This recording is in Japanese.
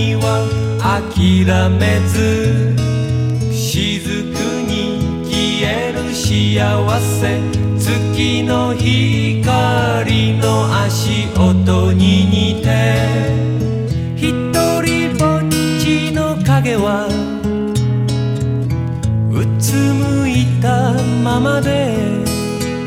には諦めず雫に消える幸せ月の光の足音に